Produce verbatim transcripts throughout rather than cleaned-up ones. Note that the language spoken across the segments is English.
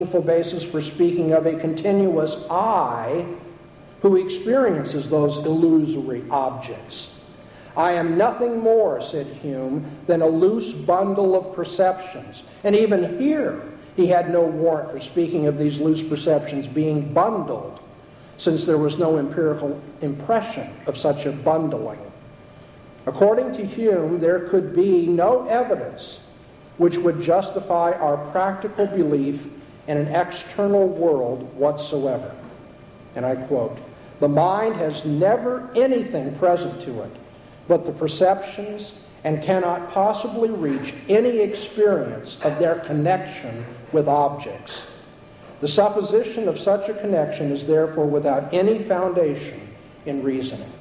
basis for speaking of a continuous I who experiences those illusory objects. I am nothing more, said Hume, than a loose bundle of perceptions. And even here, he had no warrant for speaking of these loose perceptions being bundled, since there was no empirical impression of such a bundling. According to Hume, there could be no evidence which would justify our practical belief in an external world whatsoever. And I quote, "The mind has never anything present to it but the perceptions and cannot possibly reach any experience of their connection with objects. The supposition of such a connection is therefore without any foundation in reasoning."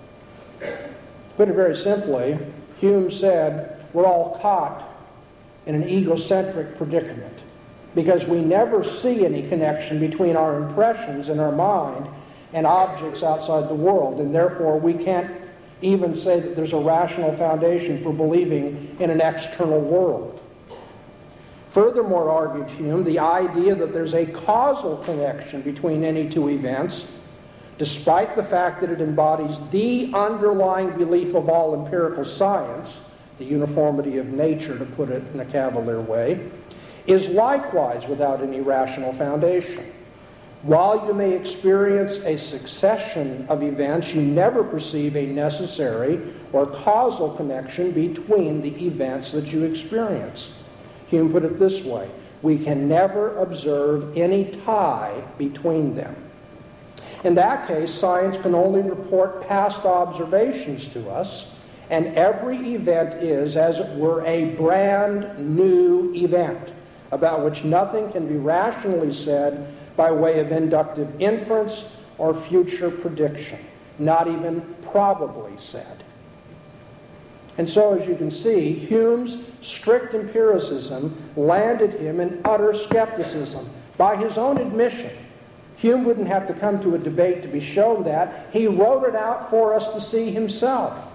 Put it very simply, Hume said we're all caught in an egocentric predicament because we never see any connection between our impressions in our mind and objects outside the world, and therefore we can't even say that there's a rational foundation for believing in an external world. Furthermore, argued Hume, the idea that there's a causal connection between any two events, despite the fact that it embodies the underlying belief of all empirical science, the uniformity of nature, to put it in a cavalier way, is likewise without any rational foundation. While you may experience a succession of events, you never perceive a necessary or causal connection between the events that you experience. Hume put it this way: we can never observe any tie between them. In that case, science can only report past observations to us, and every event is, as it were, a brand new event about which nothing can be rationally said by way of inductive inference or future prediction, not even probably said. And so, as you can see, Hume's strict empiricism landed him in utter skepticism. By his own admission, Hume wouldn't have to come to a debate to be shown that. He wrote it out for us to see himself.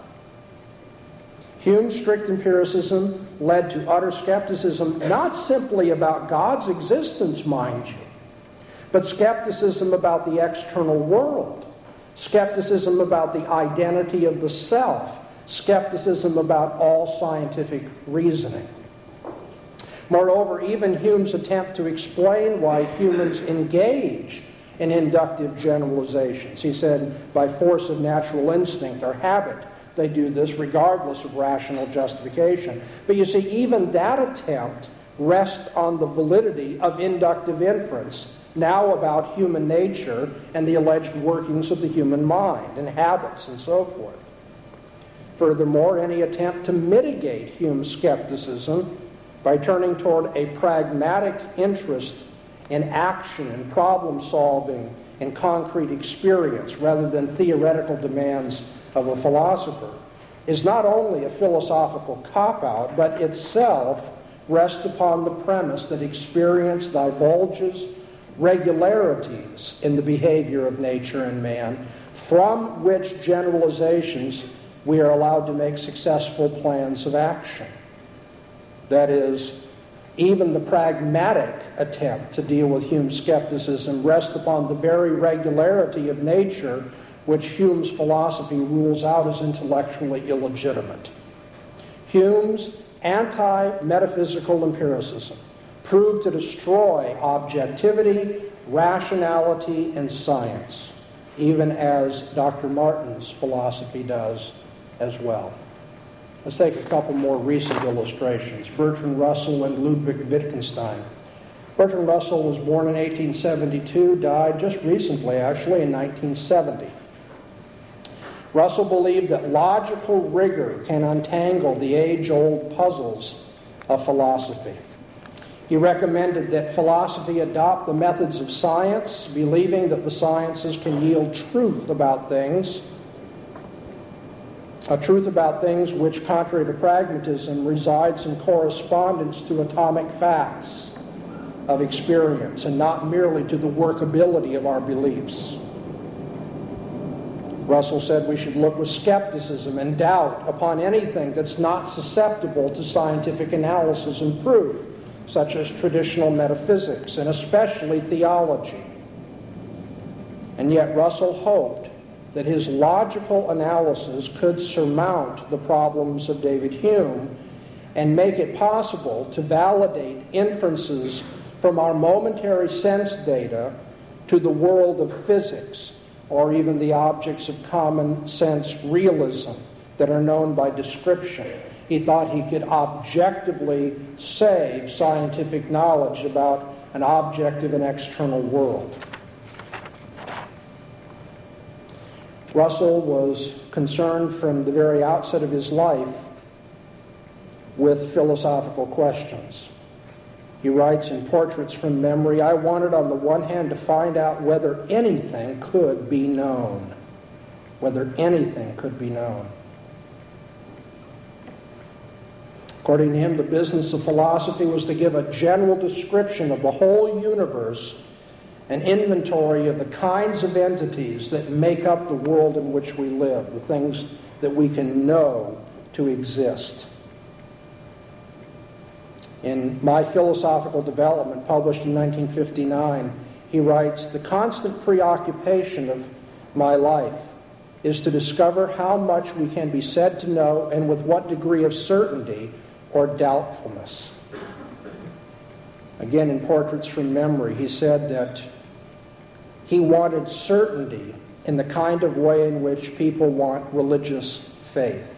Hume's strict empiricism led to utter skepticism, not simply about God's existence, mind you, but skepticism about the external world, skepticism about the identity of the self, skepticism about all scientific reasoning. Moreover, even Hume's attempt to explain why humans engage in inductive generalizations, he said, by force of natural instinct or habit, they do this regardless of rational justification. But you see, even that attempt rests on the validity of inductive inference, now about human nature and the alleged workings of the human mind and habits and so forth. Furthermore, any attempt to mitigate Hume's skepticism by turning toward a pragmatic interest in action and problem solving and concrete experience rather than theoretical demands of a philosopher is not only a philosophical cop-out, but itself rests upon the premise that experience divulges regularities in the behavior of nature and man, from which generalizations we are allowed to make successful plans of action. That is, even the pragmatic attempt to deal with Hume's skepticism rests upon the very regularity of nature which Hume's philosophy rules out as intellectually illegitimate. Hume's anti-metaphysical empiricism proved to destroy objectivity, rationality, and science, even as Doctor Martin's philosophy does as well. Let's take a couple more recent illustrations. Bertrand Russell and Ludwig Wittgenstein. Bertrand Russell was born in eighteen seventy-two, died just recently, actually, in nineteen seventy. Russell believed that logical rigor can untangle the age-old puzzles of philosophy. He recommended that philosophy adopt the methods of science, believing that the sciences can yield truth about things, a truth about things which, contrary to pragmatism, resides in correspondence to atomic facts of experience and not merely to the workability of our beliefs. Russell said we should look with skepticism and doubt upon anything that's not susceptible to scientific analysis and proof, such as traditional metaphysics, and especially theology. And yet Russell hoped that his logical analysis could surmount the problems of David Hume and make it possible to validate inferences from our momentary sense data to the world of physics, or even the objects of common sense realism that are known by description. He thought he could objectively save scientific knowledge about an objective and external world. Russell was concerned from the very outset of his life with philosophical questions. He writes in Portraits from Memory, "I wanted on the one hand to find out whether anything could be known." Whether anything could be known. According to him, the business of philosophy was to give a general description of the whole universe, an inventory of the kinds of entities that make up the world in which we live, the things that we can know to exist. In My Philosophical Development, published in nineteen fifty-nine, he writes, "The constant preoccupation of my life is to discover how much we can be said to know and with what degree of certainty or doubtfulness." Again, in Portraits from Memory, he said that he wanted certainty in the kind of way in which people want religious faith.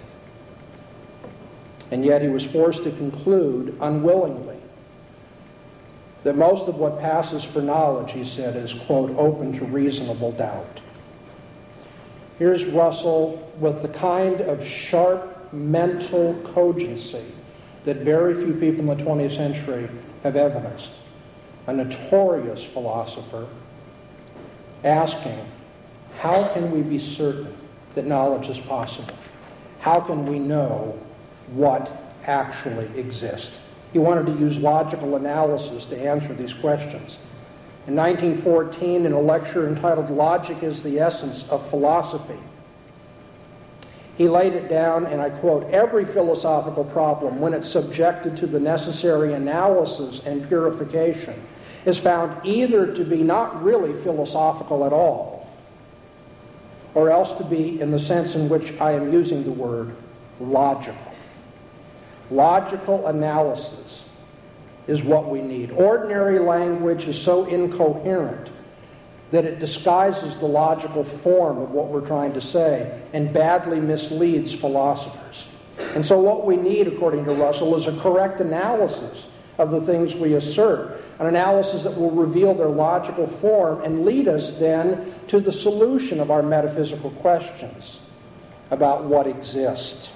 And yet he was forced to conclude, unwillingly, that most of what passes for knowledge, he said, is, quote, open to reasonable doubt. Here's Russell with the kind of sharp mental cogency that very few people in the twentieth century have evidenced. A notorious philosopher asking, how can we be certain that knowledge is possible? How can we know what actually exists? He wanted to use logical analysis to answer these questions. In nineteen fourteen, in a lecture entitled "Logic is the Essence of Philosophy," he laid it down, and I quote, "Every philosophical problem, when it's subjected to the necessary analysis and purification, is found either to be not really philosophical at all, or else to be, in the sense in which I am using the word, logical." Logical analysis is what we need. Ordinary language is so incoherent that it disguises the logical form of what we're trying to say and badly misleads philosophers. And so what we need, according to Russell, is a correct analysis of the things we assert, an analysis that will reveal their logical form and lead us then to the solution of our metaphysical questions about what exists.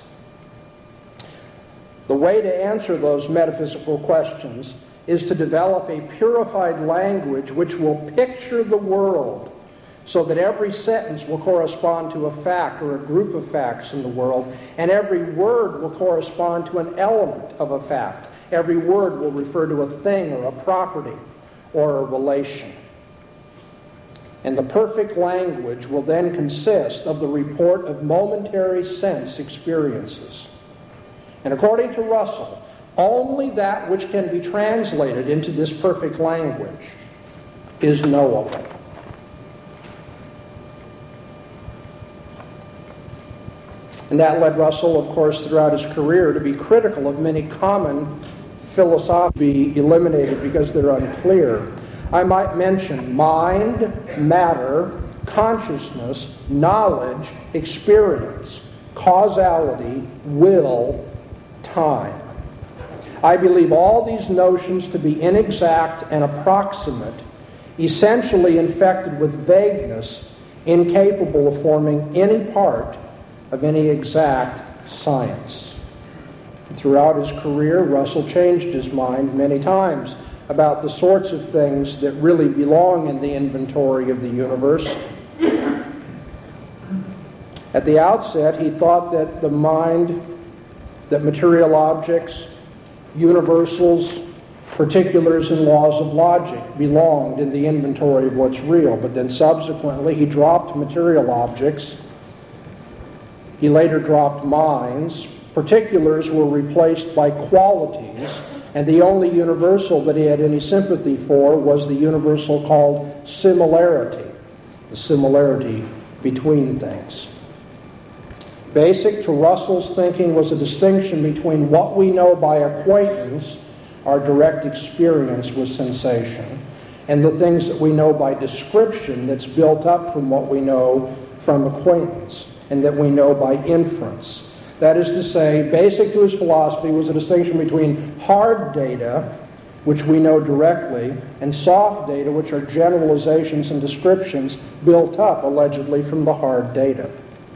The way to answer those metaphysical questions is to develop a purified language which will picture the world so that every sentence will correspond to a fact or a group of facts in the world, and every word will correspond to an element of a fact. Every word will refer to a thing or a property or a relation. And the perfect language will then consist of the report of momentary sense experiences. And according to Russell, only that which can be translated into this perfect language is knowable. And that led Russell, of course, throughout his career to be critical of many common philosophy be eliminated because they're unclear. I might mention mind, matter, consciousness, knowledge, experience, causality, will, time. I believe all these notions to be inexact and approximate, essentially infected with vagueness, incapable of forming any part of any exact science. Throughout his career, Russell changed his mind many times about the sorts of things that really belong in the inventory of the universe. At the outset, he thought that the mind, that material objects, universals, particulars, and laws of logic belonged in the inventory of what's real. But then subsequently, he dropped material objects. He later dropped minds. Particulars were replaced by qualities, And the only universal that he had any sympathy for was the universal called similarity, the similarity between things. Basic to Russell's thinking was a distinction between what we know by acquaintance, our direct experience with sensation, and the things that we know by description that's built up from what we know from acquaintance and that we know by inference. That is to say, basic to his philosophy was a distinction between hard data, which we know directly, and soft data, which are generalizations and descriptions built up, allegedly, from the hard data.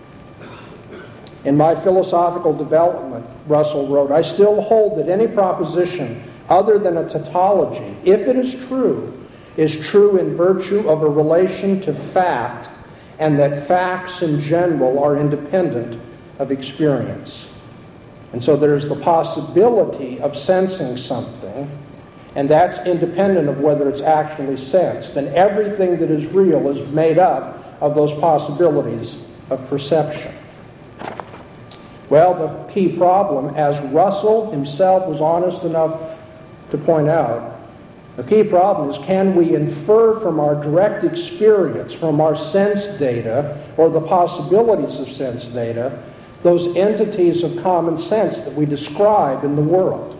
In my philosophical development, Russell wrote, I still hold that any proposition other than a tautology, if it is true, is true in virtue of a relation to fact, and that facts in general are independent of experience. And so there's the possibility of sensing something, and that's independent of whether it's actually sensed. And everything that is real is made up of those possibilities of perception. Well, the key problem, as Russell himself was honest enough to point out, the key problem is, can we infer from our direct experience, from our sense data, or the possibilities of sense data, those entities of common sense that we describe in the world?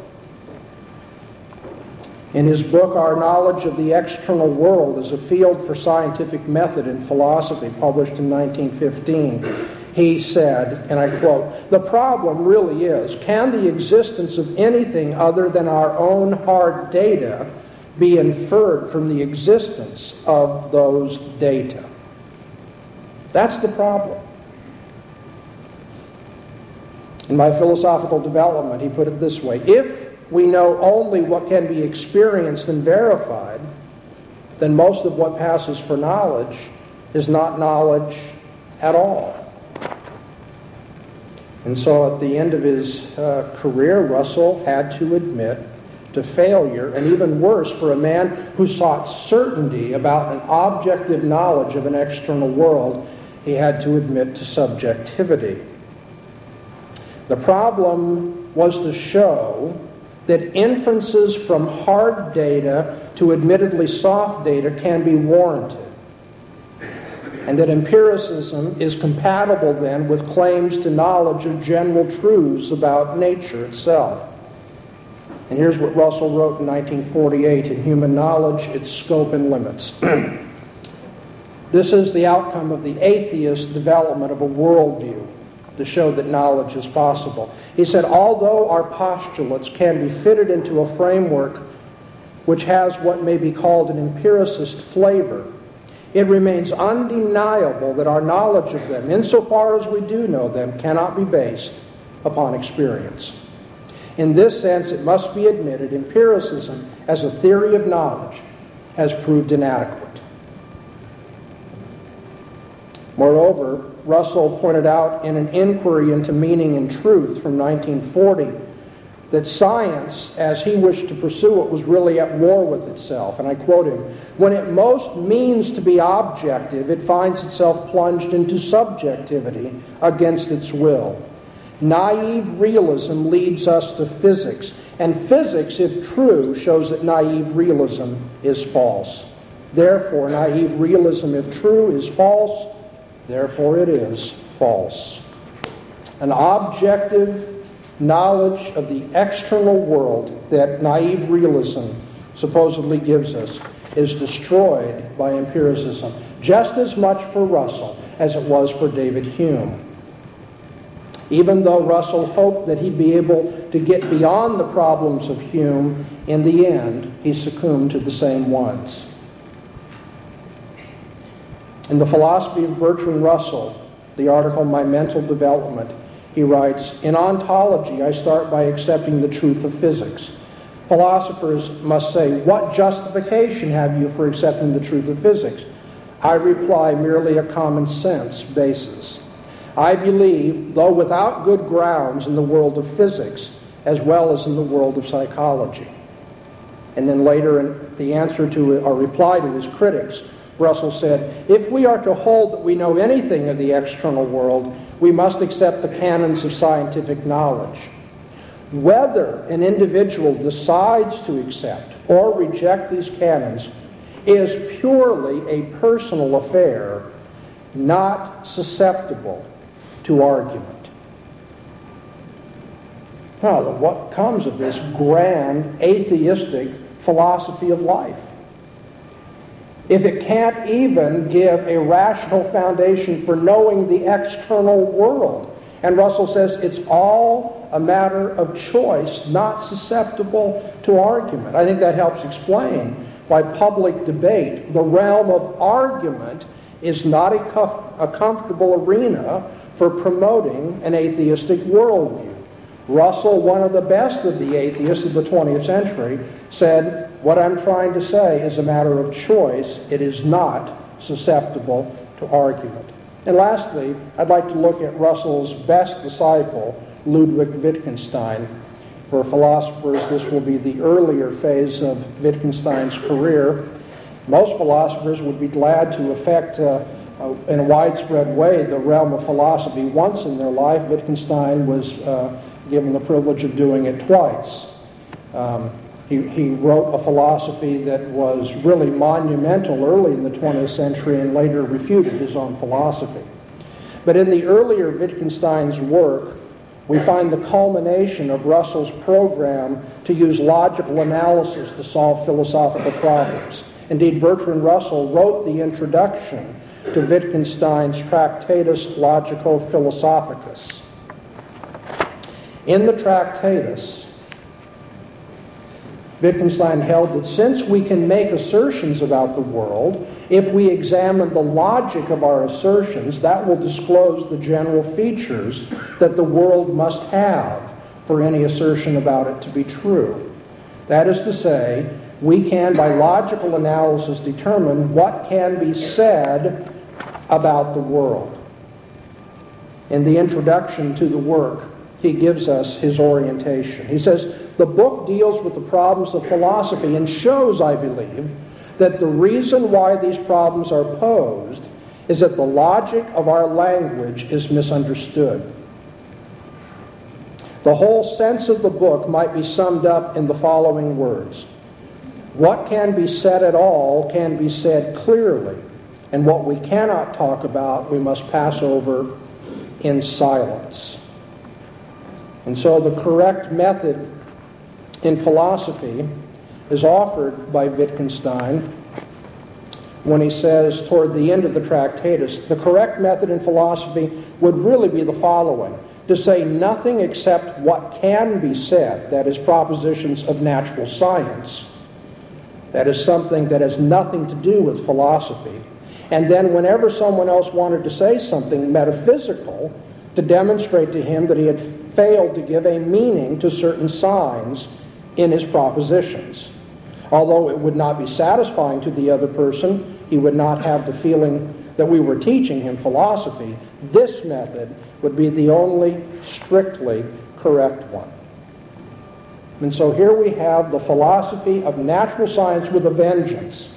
In his book, Our Knowledge of the External World as a Field for Scientific Method in Philosophy, published in nineteen fifteen, he said, and I quote, "The problem really is, can the existence of anything other than our own hard data be inferred from the existence of those data?" That's the problem. In my philosophical development, he put it this way: if we know only what can be experienced and verified, then most of what passes for knowledge is not knowledge at all. And so at the end of his uh, career, Russell had to admit to failure, and even worse, for a man who sought certainty about an objective knowledge of an external world, he had to admit to subjectivity. The problem was to show that inferences from hard data to admittedly soft data can be warranted, and that empiricism is compatible then with claims to knowledge of general truths about nature itself. And here's what Russell wrote in nineteen forty-eight in Human Knowledge, Its Scope and Limits. This is the outcome of the atheist development of a worldview to show that knowledge is possible. He said, although our postulates can be fitted into a framework which has what may be called an empiricist flavor, it remains undeniable that our knowledge of them, insofar as we do know them, cannot be based upon experience. In this sense, it must be admitted, empiricism as a theory of knowledge has proved inadequate. Moreover, Russell pointed out in an inquiry into meaning and truth from nineteen forty that science, as he wished to pursue it, was really at war with itself. And I quote him, "When it most means to be objective, it finds itself plunged into subjectivity against its will. Naive realism leads us to physics, and physics, if true, shows that naive realism is false. Therefore, naive realism, if true, is false. Therefore, it is false." An objective knowledge of the external world that naive realism supposedly gives us is destroyed by empiricism, just as much for Russell as it was for David Hume. Even though Russell hoped that he'd be able to get beyond the problems of Hume, in the end, he succumbed to the same ones. In The Philosophy of Bertrand Russell, the article My Mental Development, he writes, "In ontology, I start by accepting the truth of physics. Philosophers must say, what justification have you for accepting the truth of physics? I reply, merely a common sense basis. I believe, though without good grounds, in the world of physics, as well as in the world of psychology." And then later, in the answer to or reply to his critics, Russell said, "If we are to hold that we know anything of the external world, we must accept the canons of scientific knowledge. Whether an individual decides to accept or reject these canons is purely a personal affair, not susceptible to argument. Now, what comes of this grand atheistic philosophy of life? If it can't even give a rational foundation for knowing the external world. And Russell says it's all a matter of choice, not susceptible to argument. I think that helps explain why public debate, the realm of argument, is not a, comf- a comfortable arena for promoting an atheistic worldview. Russell, one of the best of the atheists of the twentieth century, said, what I'm trying to say is a matter of choice. It is not susceptible to argument. And lastly, I'd like to look at Russell's best disciple, Ludwig Wittgenstein. For philosophers, this will be the earlier phase of Wittgenstein's career. Most philosophers would be glad to affect uh, uh, in a widespread way the realm of philosophy once in their life. Wittgenstein was uh, given the privilege of doing it twice. Um, he, he wrote a philosophy that was really monumental early in the twentieth century and later refuted his own philosophy. But in the earlier Wittgenstein's work, we find the culmination of Russell's program to use logical analysis to solve philosophical problems. Indeed, Bertrand Russell wrote the introduction to Wittgenstein's Tractatus Logico-Philosophicus. In the Tractatus, Wittgenstein held that since we can make assertions about the world, if we examine the logic of our assertions, that will disclose the general features that the world must have for any assertion about it to be true. That is to say, we can, by logical analysis, determine what can be said about the world. In the introduction to the work, he gives us his orientation. He says, the book deals with the problems of philosophy and shows, I believe, that the reason why these problems are posed is that the logic of our language is misunderstood. The whole sense of the book might be summed up in the following words. What can be said at all can be said clearly, and what we cannot talk about we must pass over in silence. And so the correct method in philosophy is offered by Wittgenstein when he says toward the end of the Tractatus, the correct method in philosophy would really be the following: to say nothing except what can be said, that is, propositions of natural science. That is something that has nothing to do with philosophy. And then whenever someone else wanted to say something metaphysical, to demonstrate to him that he had failed to give a meaning to certain signs in his propositions. Although it would not be satisfying to the other person, he would not have the feeling that we were teaching him philosophy. This method would be the only strictly correct one. And so here we have the philosophy of natural science with a vengeance.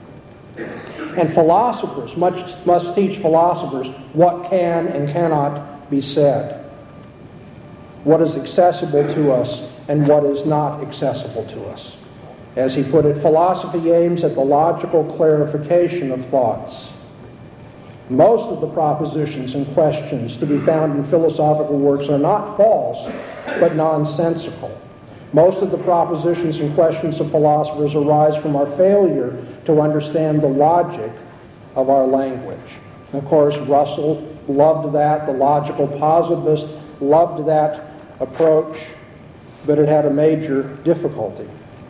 And philosophers must, must teach philosophers what can and cannot be said, what is accessible to us and what is not accessible to us. As he put it, philosophy aims at the logical clarification of thoughts. Most of the propositions and questions to be found in philosophical works are not false, but nonsensical. Most of the propositions and questions of philosophers arise from our failure to understand the logic of our language. Of course, Russell loved that. The logical positivist loved that approach, but it had a major difficulty,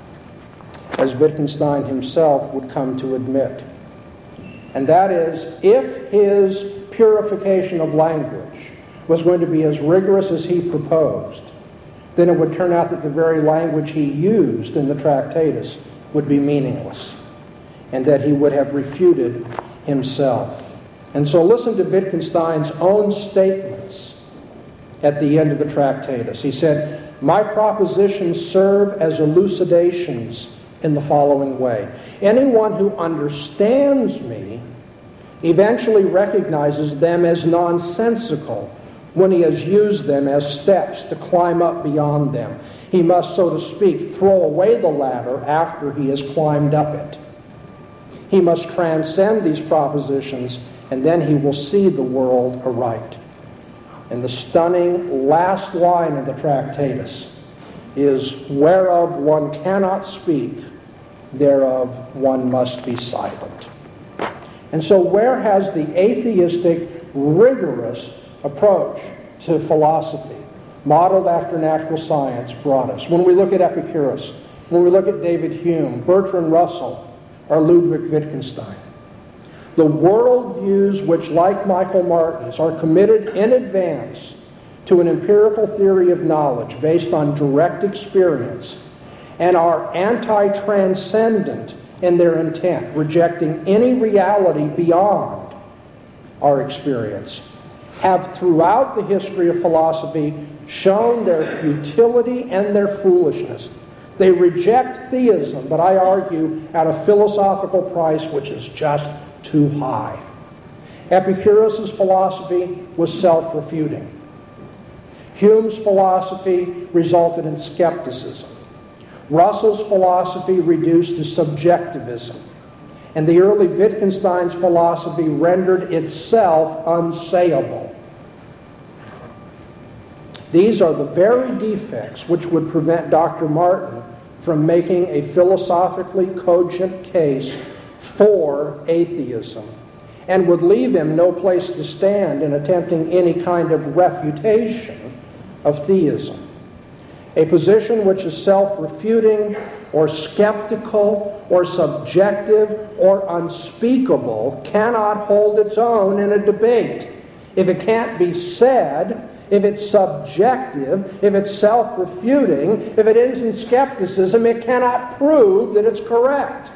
as Wittgenstein himself would come to admit. And that is, if his purification of language was going to be as rigorous as he proposed, then it would turn out that the very language he used in the Tractatus would be meaningless, and that he would have refuted himself. And so listen to Wittgenstein's own statements at the end of the Tractatus. He said, "My propositions serve as elucidations in the following way. Anyone who understands me eventually recognizes them as nonsensical, when he has used them as steps to climb up beyond them. He must, so to speak, throw away the ladder after he has climbed up it. He must transcend these propositions, and then he will see the world aright. And the stunning last line of the Tractatus is, whereof one cannot speak, thereof one must be silent. And so where has the atheistic, rigorous approach to philosophy, modeled after natural science, brought us? When we look at Epicurus, when we look at David Hume, Bertrand Russell, or Ludwig Wittgenstein, the worldviews which, like Michael Martin's, are committed in advance to an empirical theory of knowledge based on direct experience and are anti-transcendent in their intent, rejecting any reality beyond our experience, have throughout the history of philosophy shown their futility and their foolishness. They reject theism, but I argue at a philosophical price which is just too high. Epicurus' philosophy was self-refuting. Hume's philosophy resulted in skepticism. Russell's philosophy reduced to subjectivism. And the early Wittgenstein's philosophy rendered itself unsayable. These are the very defects which would prevent Doctor Martin from making a philosophically cogent case for atheism, and would leave him no place to stand in attempting any kind of refutation of theism. A position which is self-refuting or skeptical or subjective or unspeakable cannot hold its own in a debate. If it can't be said, if it's subjective, if it's self-refuting, if it ends in skepticism, it cannot prove that it's correct.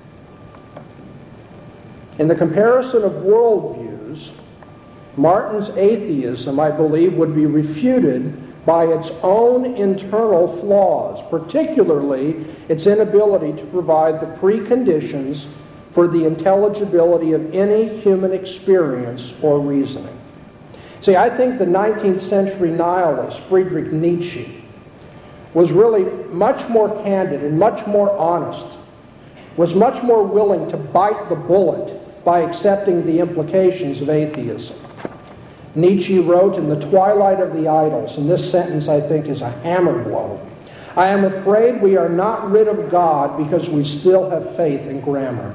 In the comparison of worldviews, Martin's atheism, I believe, would be refuted by its own internal flaws, particularly its inability to provide the preconditions for the intelligibility of any human experience or reasoning. See, I think the nineteenth century nihilist Friedrich Nietzsche was really much more candid and much more honest, was much more willing to bite the bullet by accepting the implications of atheism. Nietzsche wrote in The Twilight of the Idols, and this sentence I think is a hammer blow, "I am afraid we are not rid of God because we still have faith in grammar."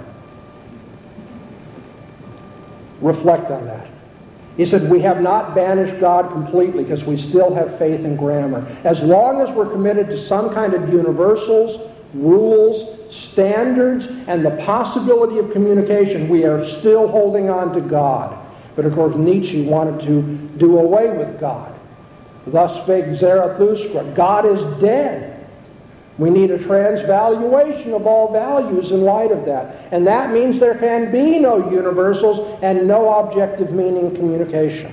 Reflect on that. He said, we have not banished God completely because we still have faith in grammar. As long as we're committed to some kind of universals, rules, standards, and the possibility of communication, we are still holding on to God. But of course, Nietzsche wanted to do away with God. Thus spake Zarathustra, God is dead. We need a transvaluation of all values in light of that. And that means there can be no universals and no objective meaning communication.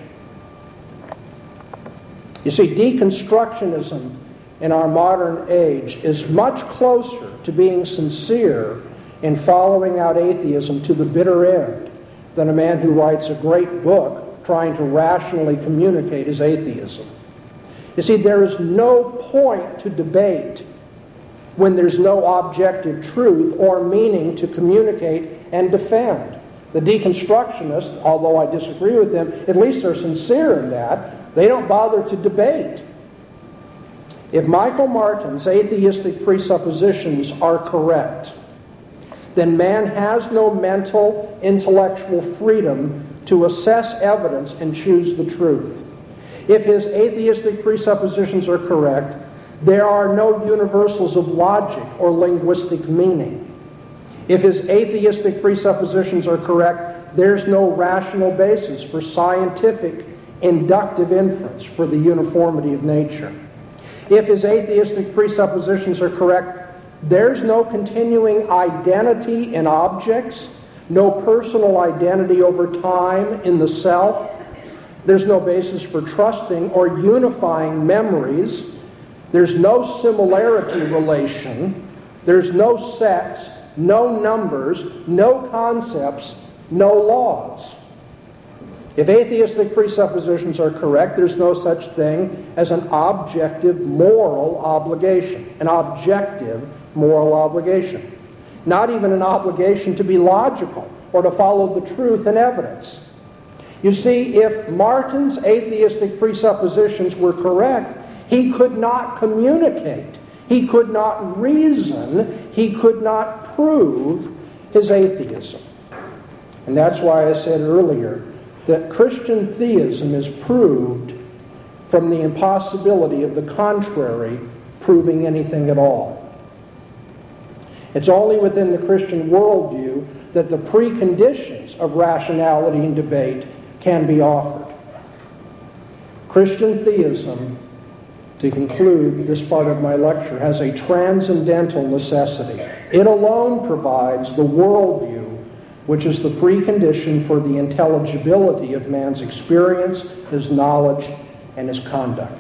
You see, deconstructionism in our modern age is much closer to being sincere in following out atheism to the bitter end than a man who writes a great book trying to rationally communicate his atheism. You see, there is no point to debate when there's no objective truth or meaning to communicate and defend. The deconstructionists, although I disagree with them, at least are sincere in that. They don't bother to debate. If Michael Martin's atheistic presuppositions are correct, then man has no mental, intellectual freedom to assess evidence and choose the truth. If his atheistic presuppositions are correct, there are no universals of logic or linguistic meaning. If his atheistic presuppositions are correct, there's no rational basis for scientific inductive inference for the uniformity of nature. If his atheistic presuppositions are correct, there's no continuing identity in objects, no personal identity over time in the self. There's no basis for trusting or unifying memories. There's no similarity relation. There's no sets, no numbers, no concepts, no laws. If atheistic presuppositions are correct, there's no such thing as an objective moral obligation. An objective moral obligation. Not even an obligation to be logical or to follow the truth and evidence. You see, if Martin's atheistic presuppositions were correct, he could not communicate. He could not reason. He could not prove his atheism. And that's why I said earlier that Christian theism is proved from the impossibility of the contrary proving anything at all. It's only within the Christian worldview that the preconditions of rationality and debate can be offered. Christian theism, to conclude this part of my lecture, has a transcendental necessity. It alone provides the worldview which is the precondition for the intelligibility of man's experience, his knowledge, and his conduct.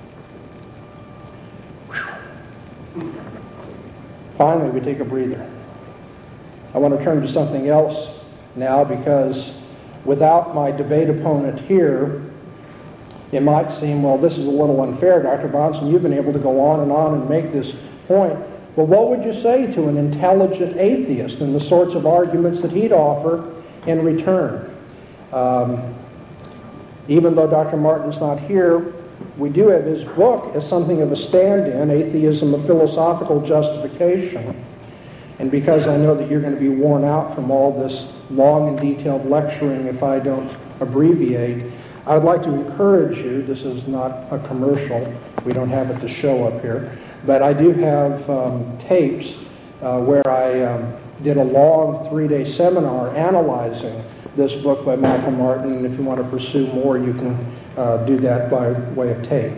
Whew. Finally, we take a breather. I want to turn to something else now, because without my debate opponent here, it might seem, well, this is a little unfair, Doctor Bahnsen. You've been able to go on and on and make this point. Well, what would you say to an intelligent atheist and the sorts of arguments that he'd offer in return? Um, even though Doctor Martin's not here, we do have his book as something of a stand-in, Atheism, a Philosophical Justification. And because I know that you're going to be worn out from all this long and detailed lecturing if I don't abbreviate, I would like to encourage you, this is not a commercial, we don't have it to show up here, but I do have um, tapes uh, where I um, did a long three-day seminar analyzing this book by Michael Martin, and if you want to pursue more, you can uh, do that by way of tape.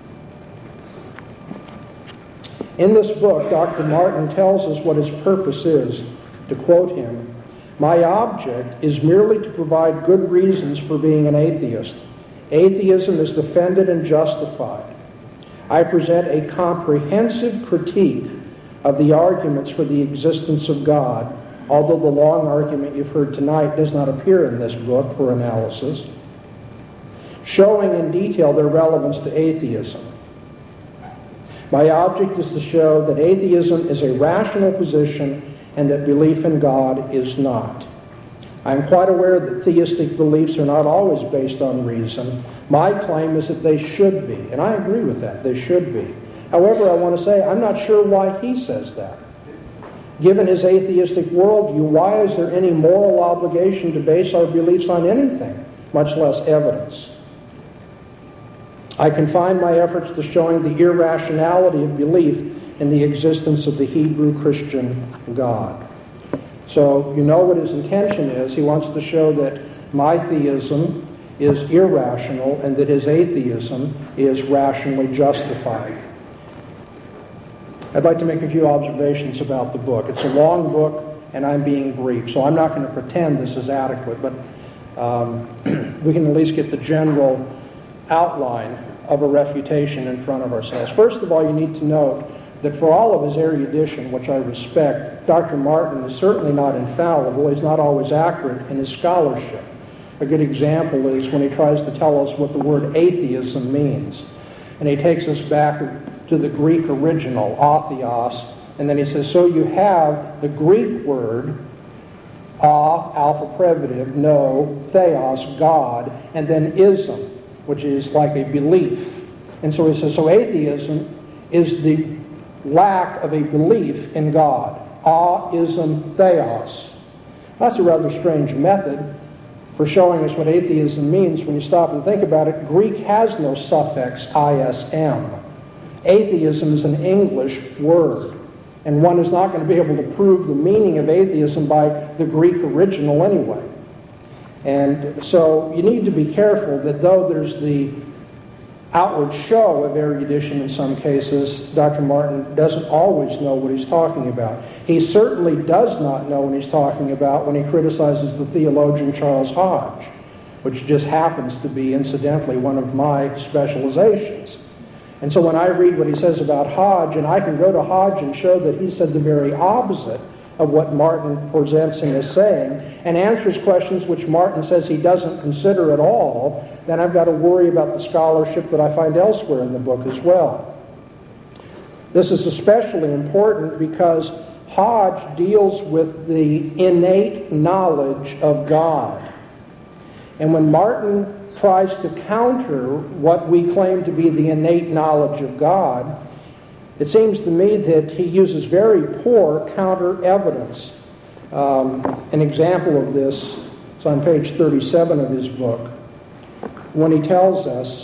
In this book, Doctor Martin tells us what his purpose is. To quote him, "My object is merely to provide good reasons for being an atheist. Atheism is defended and justified. I present a comprehensive critique of the arguments for the existence of God, although the long argument you've heard tonight does not appear in this book for analysis, showing in detail their relevance to atheism. My object is to show that atheism is a rational position and that belief in God is not. I am quite aware that theistic beliefs are not always based on reason. My claim is that they should be, and I agree with that, they should be. However, I want to say I'm not sure why he says that. Given his atheistic worldview, why is there any moral obligation to base our beliefs on anything, much less evidence? I confine my efforts to showing the irrationality of belief in the existence of the Hebrew Christian God." So you know what his intention is. He wants to show that my theism is irrational and that his atheism is rationally justified. I'd like to make a few observations about the book. It's a long book, and I'm being brief, so I'm not going to pretend this is adequate, but um, we can at least get the general outline of a refutation in front of ourselves. First of all, you need to note that for all of his erudition, which I respect, Doctor Martin is certainly not infallible. He's not always accurate in his scholarship. A good example is when he tries to tell us what the word atheism means. And he takes us back to the Greek original, atheos, and then he says, so you have the Greek word, a, alpha privative, no, theos, God, and then ism, which is like a belief. And so he says, so atheism is the lack of a belief in God. A-ism, theos. That's a rather strange method for showing us what atheism means. When you stop and think about it, Greek has no suffix ism. Atheism is an English word, and one is not going to be able to prove the meaning of atheism by the Greek original anyway. And so you need to be careful that though there's the outward show of erudition in some cases, Doctor Martin doesn't always know what he's talking about. He certainly does not know what he's talking about when he criticizes the theologian Charles Hodge, which just happens to be, incidentally, one of my specializations. And so when I read what he says about Hodge, and I can go to Hodge and show that he said the very opposite of what Martin presents him as saying, and answers questions which Martin says he doesn't consider at all, then I've got to worry about the scholarship that I find elsewhere in the book as well. This is especially important because Hodge deals with the innate knowledge of God. And when Martin tries to counter what we claim to be the innate knowledge of God, it seems to me that he uses very poor counter evidence. Um, an example of this is on page thirty-seven of his book, when he tells us,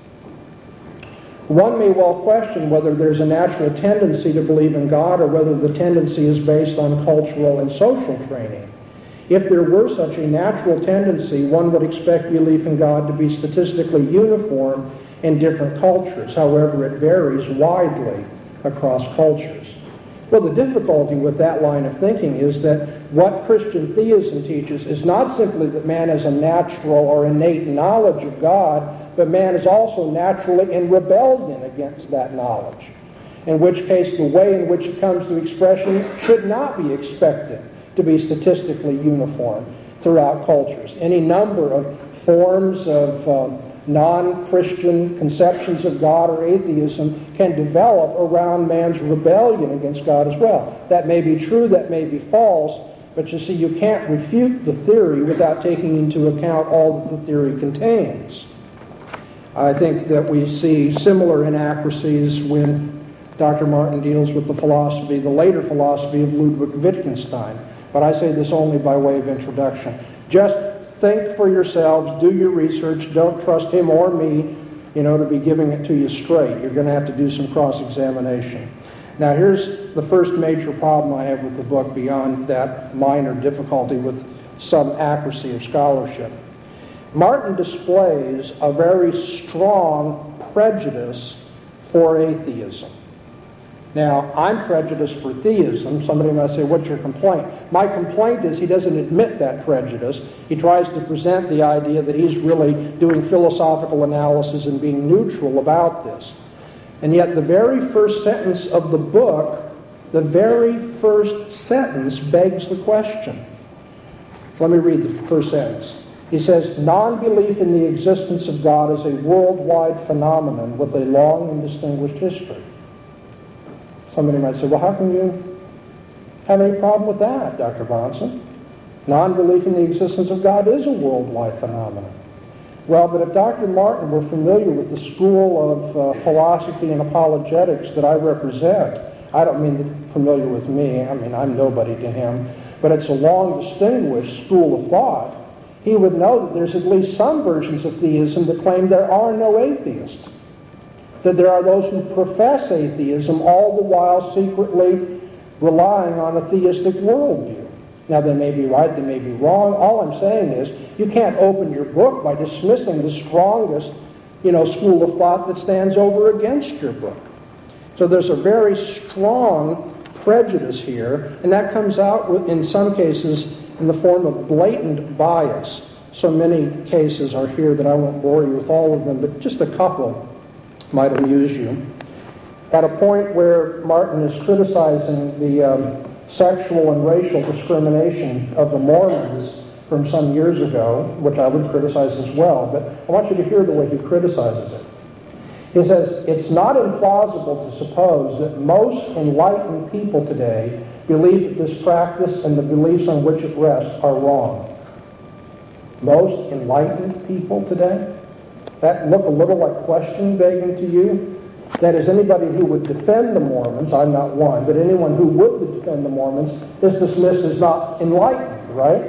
one may well question whether there's a natural tendency to believe in God or whether the tendency is based on cultural and social training. If there were such a natural tendency, one would expect belief in God to be statistically uniform in different cultures. However, it varies widely across cultures. Well, the difficulty with that line of thinking is that what Christian theism teaches is not simply that man has a natural or innate knowledge of God, but man is also naturally in rebellion against that knowledge, in which case the way in which it comes to expression should not be expected to be statistically uniform throughout cultures. Any number of forms of um, non-Christian conceptions of God or atheism can develop around man's rebellion against God as well. That may be true, that may be false, but you see, you can't refute the theory without taking into account all that the theory contains. I think that we see similar inaccuracies when Doctor Martin deals with the philosophy, the later philosophy of Ludwig Wittgenstein. But I say this only by way of introduction. Just think for yourselves, do your research, don't trust him or me, you know, to be giving it to you straight. You're going to have to do some cross-examination. Now here's the first major problem I have with the book beyond that minor difficulty with some accuracy of scholarship. Martin displays a very strong prejudice for atheism. Now, I'm prejudiced for theism. Somebody might say, what's your complaint? My complaint is he doesn't admit that prejudice. He tries to present the idea that he's really doing philosophical analysis and being neutral about this. And yet the very first sentence of the book, the very first sentence begs the question. Let me read the first sentence. He says, non-belief in the existence of God is a worldwide phenomenon with a long and distinguished history. Somebody might say, well, how can you have any problem with that, Doctor Bahnsen? Non-belief in the existence of God is a worldwide phenomenon. Well, but if Doctor Martin were familiar with the school of uh, philosophy and apologetics that I represent, I don't mean that familiar with me, I mean, I'm nobody to him, but it's a long, distinguished school of thought, he would know that there's at least some versions of theism that claim there are no atheists. That there are those who profess atheism, all the while secretly relying on a theistic worldview. Now, they may be right, they may be wrong. All I'm saying is you can't open your book by dismissing the strongest, you know, school of thought that stands over against your book. So there's a very strong prejudice here, and that comes out in some cases in the form of blatant bias. So many cases are here that I won't bore you with all of them, but just a couple might amuse you. At a point where Martin is criticizing the um, sexual and racial discrimination of the Mormons from some years ago, which I would criticize as well, but I want you to hear the way he criticizes it. He says, it's not implausible to suppose that most enlightened people today believe that this practice and the beliefs on which it rests are wrong. Most enlightened people today? That look a little like question begging to you? That is, anybody who would defend the Mormons, I'm not one, but anyone who would defend the Mormons is dismissed as not enlightened, right?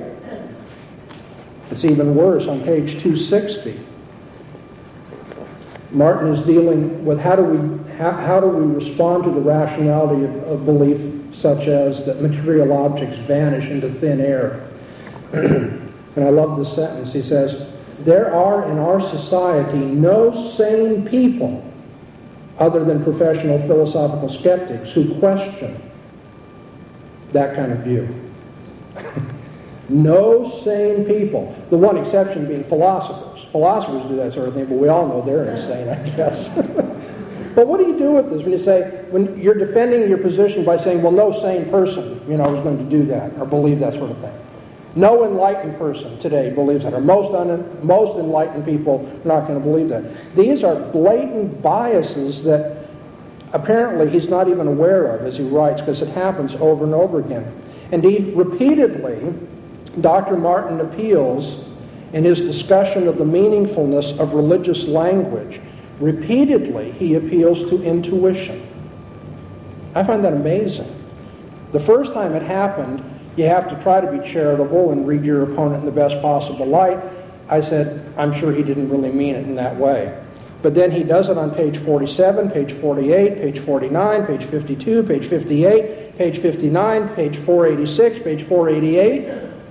It's even worse on page two sixty. Martin is dealing with how do we how, how do we respond to the rationality of, of belief such as that material objects vanish into thin air. And I love this sentence. He says, there are in our society no sane people other than professional philosophical skeptics who question that kind of view. No sane people. The one exception being philosophers. Philosophers do that sort of thing, but we all know they're insane, I guess. But what do you do with this when you say, when you're defending your position by saying, well, no sane person, you know, is going to do that or believe that sort of thing. No enlightened person today believes that, or most, un- most enlightened people are not going to believe that. These are blatant biases that apparently he's not even aware of as he writes, because it happens over and over again. Indeed, repeatedly, Doctor Martin appeals in his discussion of the meaningfulness of religious language. Repeatedly, he appeals to intuition. I find that amazing. The first time it happened, you have to try to be charitable and read your opponent in the best possible light. I said, I'm sure he didn't really mean it in that way. But then he does it on page forty-seven, page forty-eight, page forty-nine, page fifty-two, page fifty-eight, page fifty-nine, page four eighty-six, page four eighty-eight.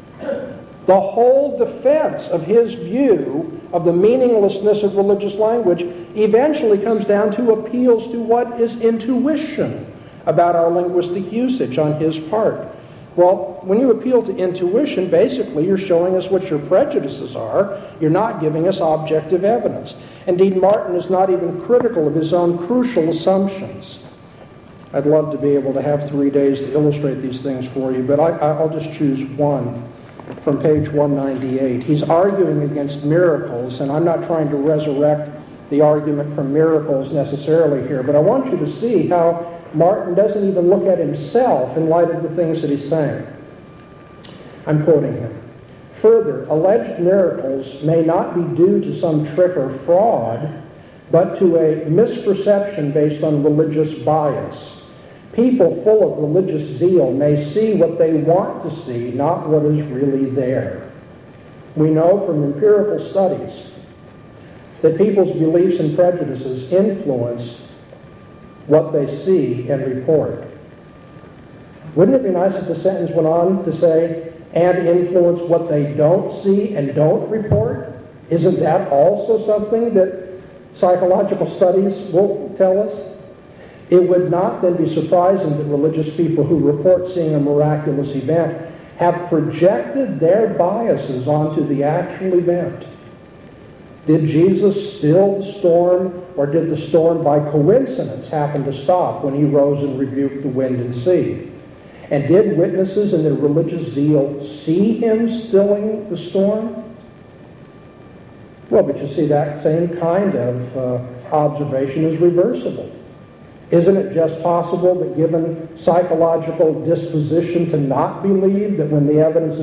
The whole defense of his view of the meaninglessness of religious language eventually comes down to appeals to what is intuition about our linguistic usage on his part. Well, when you appeal to intuition, basically you're showing us what your prejudices are. You're not giving us objective evidence. Indeed, Martin is not even critical of his own crucial assumptions. I'd love to be able to have three days to illustrate these things for you, but I, I'll just choose one from page one ninety-eight. He's arguing against miracles, and I'm not trying to resurrect the argument from miracles necessarily here, but I want you to see how Martin doesn't even look at himself in light of the things that he's saying. I'm quoting him. Further, alleged miracles may not be due to some trick or fraud, but to a misperception based on religious bias. People full of religious zeal may see what they want to see, not what is really there. We know from empirical studies that people's beliefs and prejudices influence what they see and report. Wouldn't it be nice if the sentence went on to say, and influence what they don't see and don't report? Isn't that also something that psychological studies will tell us? It would not then be surprising that religious people who report seeing a miraculous event have projected their biases onto the actual event. Did Jesus still the storm, or did the storm by coincidence happen to stop when he rose and rebuked the wind and sea? And did witnesses in their religious zeal see him stilling the storm? Well, but you see, that same kind of uh, observation is reversible. Isn't it just possible that given psychological disposition to not believe, that when the evidence is